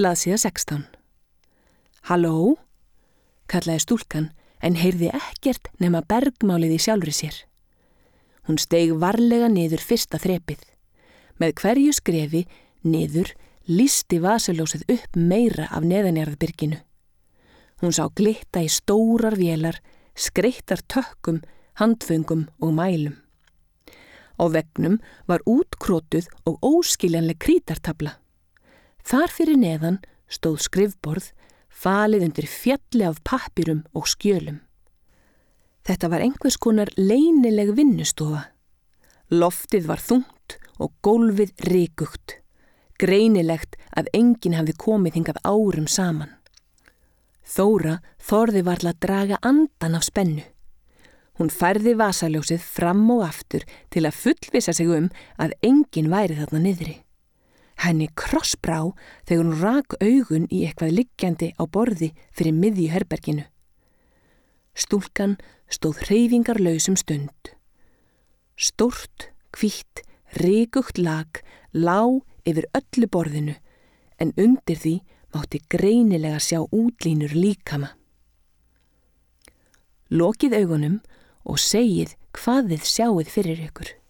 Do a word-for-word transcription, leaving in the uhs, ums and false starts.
Blaðsíða sextán. Halló, kallaði stúlkan en heyrði ekkert nema bergmálið í sjálfri sér. Hún steig varlega niður fyrsta þrepið. Með hverju skrefi niður lýsti vasaljósið upp meira af neðanjarðbyrginu. Hún sá glitta í stórar vélar, skreyttar tökkum, handföngum og mælum. Á veggnum var útkrotuð og óskiljanleg krítartafla. Þar fyrir neðan stóð skrifborð, falið undir fjalli af pappírum og skjölum. Þetta var einhvers konar leynileg vinnustofa. Loftið var þungt og gólfið rykugt. Greinilegt að enginn hafði komið hingað árum saman. Þóra þorði varla að draga andan af spennu. Hún færði vasaljósið fram og aftur til að fullvissa sig um að enginn væri þarna niðri. Henni krossbrá þegar hún rak augun í eitthvað liggjandi á borði fyrir miðju herberginu. Stúlkan stóð hreyfingarlaus um stund. Stórt, hvítt, rykugt lag lá yfir öllu borðinu en undir því mátti greinilega sjá útlínur líkama. Lokið augunum og segið hvað þið sjáið fyrir ykkur.